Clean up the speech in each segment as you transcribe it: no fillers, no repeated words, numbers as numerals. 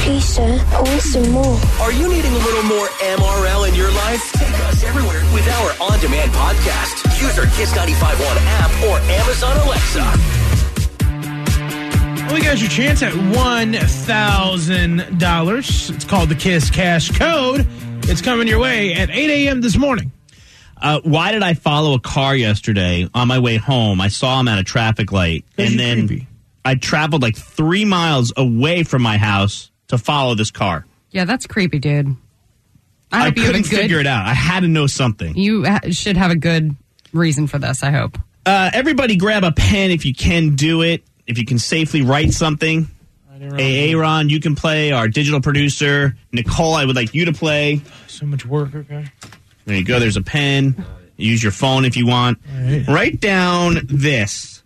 Keisha, I want some more. Are you needing a little more MRL in your life? Take us everywhere with our on-demand podcast. Use our Kiss 95.1 app or Amazon Alexa. Well, you got your chance at $1,000. It's called the Kiss Cash Code. It's coming your way at 8 a.m. this morning. Why did I follow a car yesterday on my way home? I saw him at a traffic light, and then creepy. I traveled like 3 miles away from my house to follow this car. Yeah, that's creepy, dude. I couldn't figure it out. I had to know something. You should have a good reason for this, I hope. Everybody grab a pen if you can do it, if you can safely write something. Aaron, you can play. Our digital producer, Nicole, I would like you to play. So much work, okay. There you go. There's a pen. Use your phone if you want. Right. Write down this.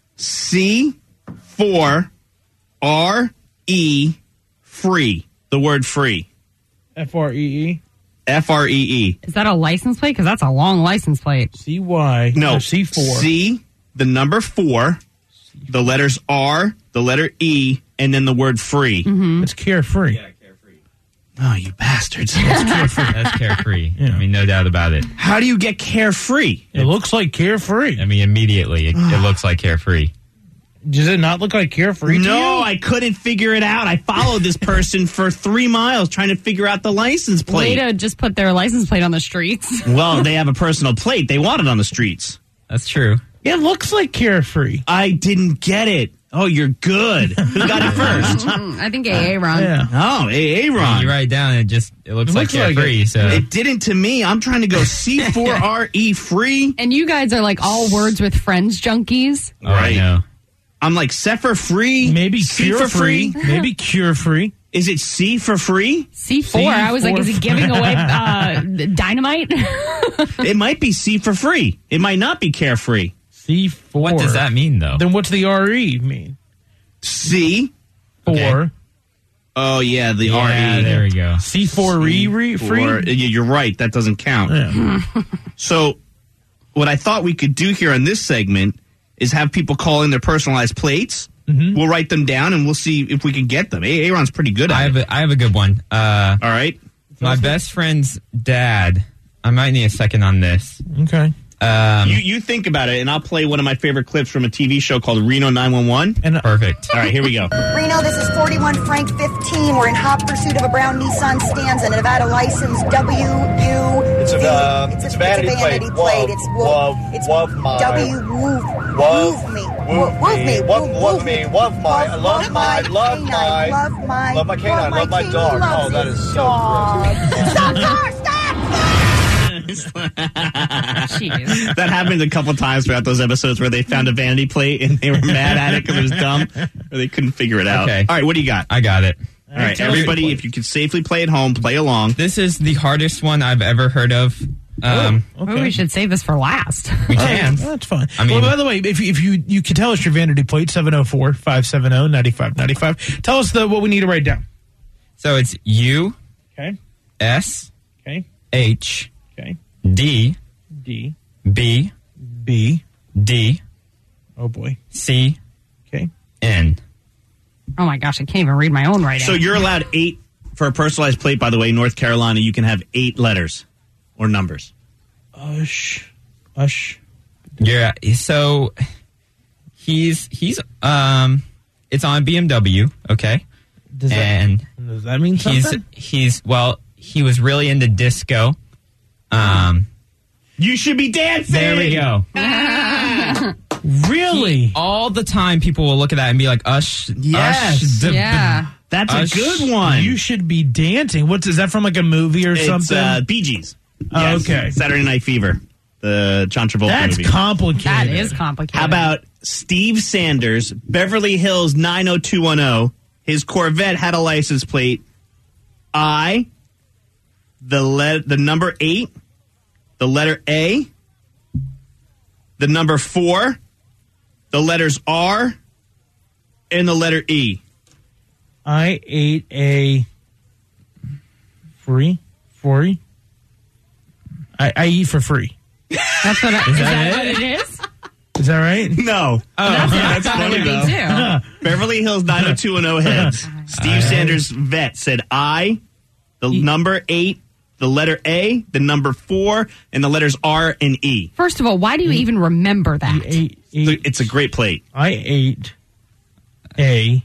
C4RE free. The word free. F-R-E-E. F-R-E-E. Is that a license plate? Because that's a long license plate. C-Y. No. C4. C, the number 4, the letters R, the letter E, and then the word free. Mm-hmm. It's carefree. Yeah, carefree. Oh, you bastards. That's carefree. Yeah. I mean, no doubt about it. How do you get carefree? It looks like carefree. I mean, immediately, it looks like carefree. Does it not look like carefree to you? No, I couldn't figure it out. I followed this person for 3 miles trying to figure out the license plate. Way to just put their license plate on the streets. Well, they have a personal plate. They want it on the streets. That's true. It looks like carefree. I didn't get it. Oh, you're good. Who got it first? I think AA Ron. Yeah. Oh, Aaron. You write down, it looks like looks like carefree. it. So It didn't to me. I'm trying to go C4RE free. And you guys are like all words with friends junkies. Oh, I know. I'm like Sepher free. Maybe C cure for free. Maybe cure free. Is it C for free? C4. I was like, is he giving away dynamite? It might be C for free. It might not be carefree. C4. What does that mean, though? Then what's the R-E mean? C. Four. Oh, yeah, the Yeah, RE. there we go. C4 free? You're right. That doesn't count. Yeah. So what I thought we could do here on this segment is have people call in their personalized plates. Mm-hmm. We'll write them down, and we'll see if we can get them. Aaron's pretty good at it. I have a good one. All right. My best friend's dad. I might need a second on this. Okay. You think about it, and I'll play one of my favorite clips from a TV show called Reno 911. Perfect. All right, here we go. Reno, this is 41 Frank 15. We're in hot pursuit of a brown Nissan Stanza, Nevada license WU. It's a vanity plate. It's Wov my. W woof me. Woof me. Love my canine. Love my dog. Oh, that is so gross. Stop car! Stop! Jeez. That happened a couple times throughout those episodes where they found a vanity plate and they were mad at it because it was dumb, or they couldn't figure it out. Okay. All right, what do you got? I got it. All right, everybody, if you can safely play at home, play along. This is the hardest one I've ever heard of. Okay. Maybe we should save this for last. We can. That's fine. I mean, well, by the way, if you can tell us your vanity plate, 704-570-9595. Tell us what we need to write down. So it's U, Okay. S, Okay. H, Okay. D, D. B, B. D, Oh, boy. C, Okay. N. Oh my gosh, I can't even read my own writing. So you're allowed 8 for a personalized plate, by the way. North Carolina, you can have 8 letters or numbers. Ush. Yeah. So he's it's on BMW. Okay. Does that mean something? He was really into disco. You should be dancing. There we go. Really? All the time, people will look at that and be like, "Ush, Yes. yeah. That's Ush. a good one. You should be dancing. Is that from like a movie or something? It's Bee Gees. Oh, Yes. okay. Saturday Night Fever, the John Travolta That's movie. complicated. That is complicated. How about Steve Sanders, Beverly Hills 90210? His Corvette had a license plate. I, the number 8, the letter A, the number 4, the letters R, and the letter E. I ate a free. I eat for free. That's what is that what it is? Is that right? No. That's funny though. too. Beverly Hills 90210 heads. Steve Sanders vet said I, the number 8, the letter A, the number 4, and the letters R and E. First of all, why do you even remember that? It's a great plate. I ate a.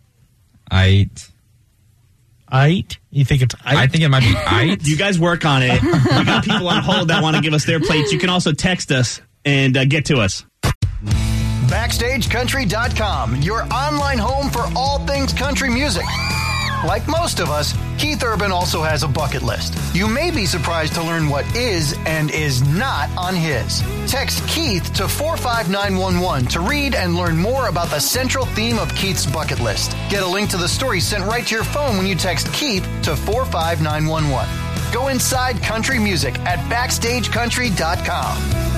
Ite? You think it's Ite? I think it might be Ite. You guys work on it. We got people on hold that want to give us their plates. You can also text us and get to us. BackstageCountry.com, your online home for all things country music. Like most of us, Keith Urban also has a bucket list. You may be surprised to learn what is and is not on his. Text Keith to 45911 to read and learn more about the central theme of Keith's bucket list. Get a link to the story sent right to your phone when you text Keith to 45911. Go inside country music at BackstageCountry.com.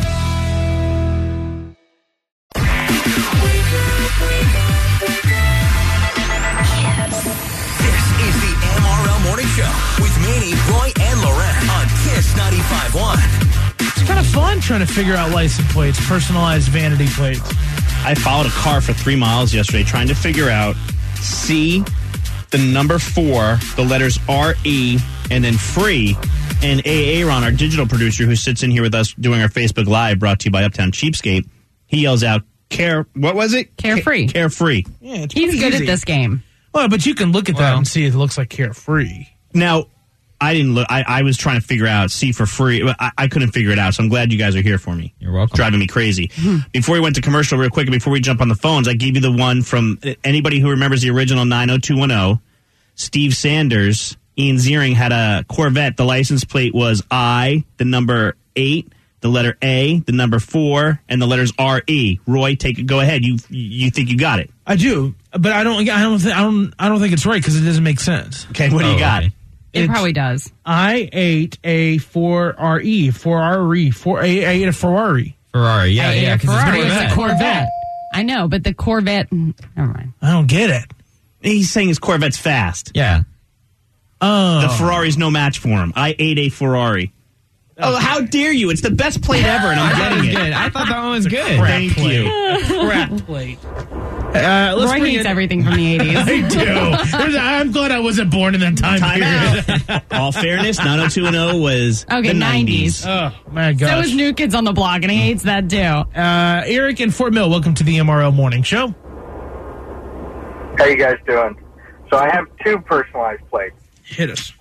Morning Show with Manny, Roy, and Loren on Kiss 95.1. It's kind of fun trying to figure out license plates, personalized vanity plates. I followed a car for 3 miles yesterday trying to figure out C, the number 4, the letters R-E, and then free. And Aaron, our digital producer who sits in here with us doing our Facebook Live, brought to you by Uptown Cheapskate, he yells out, what was it? Carefree. Carefree. Yeah, it's He's good easy at this game. Well, but you can look at that and see it looks like Carefree. Now, I didn't look. I was trying to figure out C for free. But I couldn't figure it out, so I'm glad you guys are here for me. You're welcome. Driving me crazy. Before we went to commercial real quick, and before we jump on the phones, I gave you the one from anybody who remembers the original 90210. Steve Sanders, Ian Ziering had a Corvette. The license plate was I, the number 8, the letter A, the number 4, and the letters R-E. Roy, go ahead. You think you got it? I do, but I don't think it's right because it doesn't make sense. Okay, what do you got? Okay. It probably does. I ate a 4RE, 4RE, I ate a Ferrari. Ferrari, yeah. Ferrari is a Corvette. I know, but the Corvette. Never mind. I don't get it. He's saying his Corvette's fast. Yeah. Oh, The Ferrari's no match for him. I ate a Ferrari. Oh, how dare you? It's the best plate ever, and I'm getting it. Good. I thought that one was good. Thank you. crap plate. Roy hates everything from the 80s. I do. I'm glad I wasn't born in that time period. Out. All fairness, 90210 was the 90s. Oh, my gosh. So is New Kids on the Block, and he hates that too. Eric in Fort Mill, welcome to the MRL Morning Show. How you guys doing? So I have 2 personalized plates. Hit us.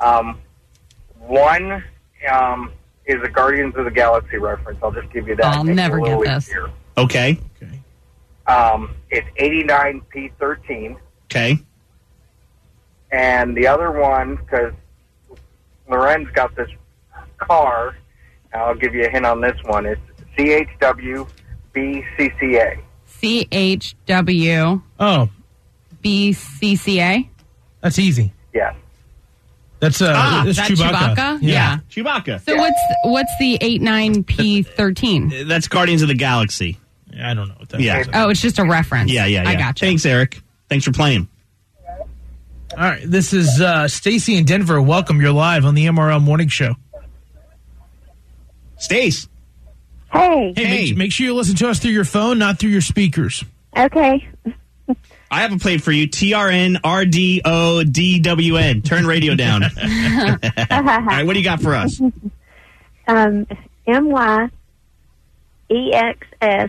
One is a Guardians of the Galaxy reference. I'll just give you that. I'll never get this. Easier. Okay. It's 89P13. Okay. And the other one, because Loren's got this car, I'll give you a hint on this one. It's CHWBCCA. CHW. Oh. BCCA? That's easy. Yes. That's Chewbacca. Chewbacca? Yeah. Chewbacca. So what's the 89P13? That's Guardians of the Galaxy. I don't know what that Yeah. is. Oh, it's just a reference. Yeah. I gotcha. Thanks, Eric. Thanks for playing. All right. This is Stacy in Denver. Welcome. You're live on the MRL Morning Show. Stace. Hey. Hey, make sure you listen to us through your phone, not through your speakers. Okay. I have a plate for you. TRNRDODWN. Turn radio down. All right, what do you got for us? MYEXS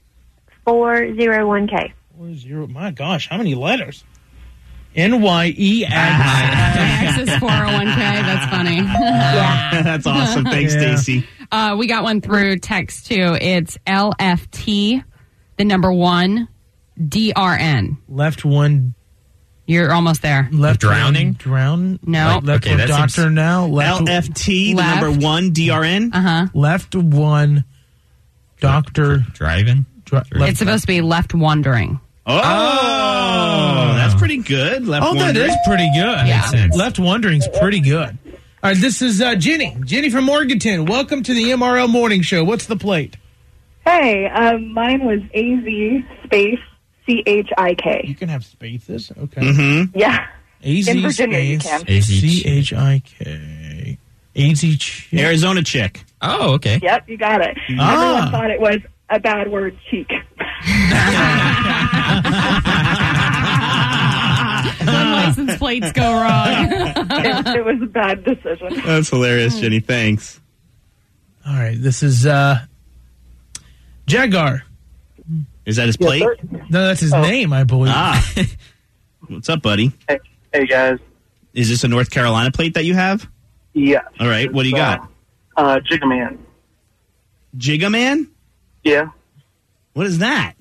401K. 40. My gosh, how many letters? NYEX. Access 401K. That's funny. That's awesome. Thanks, Yeah. Stacy. We got one through text too. It's LFT, the number 1, DRN. Left one. You're almost there. Left Drowning? one, drown. No. Left Okay, one that doctor seems- now. Left, LFT, the Left. number 1, DRN. left one doctor. Driving? Left, It's supposed to be left wondering. Oh, that's pretty good. Left that wondering. is pretty good. Yeah. Makes sense. Left Wondering's pretty good. All right, this is Jenny. Jenny from Morganton. Welcome to the MRL Morning Show. What's the plate? Hey, mine was AZ space You CHIK. can have spaces. Okay. Mm-hmm. Yeah. AZ In Virginia, you space can. CHIK. AZ chick. Arizona chick. Oh, okay. Yep, you got it. Ah. Everyone thought it was a bad word, cheek. Like license plates go wrong. It was a bad decision. That's hilarious, Jenny. Thanks. All right, this is Jaguar. Is that his plate? No, that's his name, I believe. Ah. What's up, buddy? Hey, guys. Is this a North Carolina plate that you have? Yeah. All right. What do you got? Jigga Man. Jigga Man? Yeah. What is that?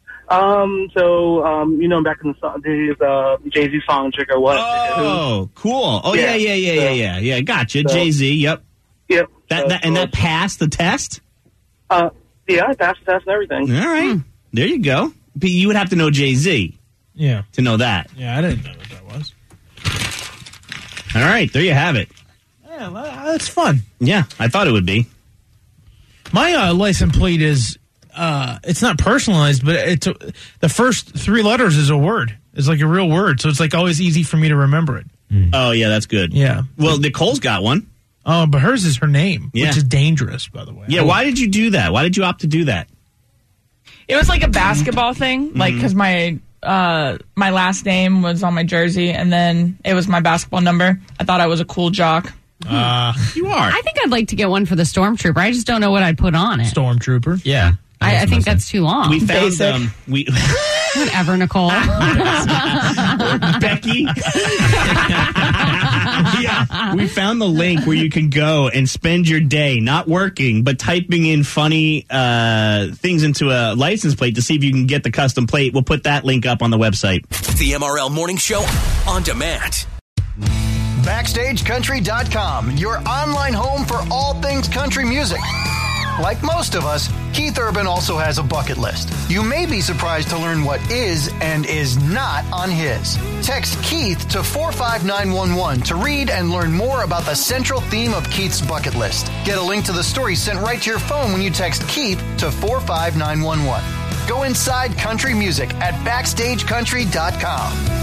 Back in the days, Jay-Z song, Jigga What? Oh, cool. Oh, yeah. Gotcha. Jay-Z, yep. Yep. That passed the test? Yeah, I passed the test and everything. All right. There you go. But you would have to know Jay-Z. Yeah. To know that. Yeah, I didn't know what that was. All right. There you have it. Yeah, that's fun. Yeah, I thought it would be. My license plate is, it's not personalized, but it's the first 3 letters is a word. It's like a real word, so it's like always easy for me to remember it. Oh, yeah, that's good. Yeah. Well, Nicole's got one. Oh, but hers is her name, Yeah. which is dangerous, by the way. Yeah, why did you do that? Why did you opt to do that? It was like a basketball thing, like because my last name was on my jersey, and then it was my basketball number. I thought I was a cool jock. You are. I think I'd like to get one for the Stormtrooper. I just don't know what I'd put on it. Stormtrooper. Yeah. I think that's too long. We found Whatever, Nicole. Becky. Yeah, we found the link where you can go and spend your day not working, but typing in funny things into a license plate to see if you can get the custom plate. We'll put that link up on the website. The MRL Morning Show on demand. BackstageCountry.com, your online home for all things country music. Like most of us, Keith Urban also has a bucket list. You may be surprised to learn what is and is not on his. Text Keith to 45911 to read and learn more about the central theme of Keith's bucket list. Get a link to the story sent right to your phone when you text Keith to 45911. Go inside country music at BackstageCountry.com.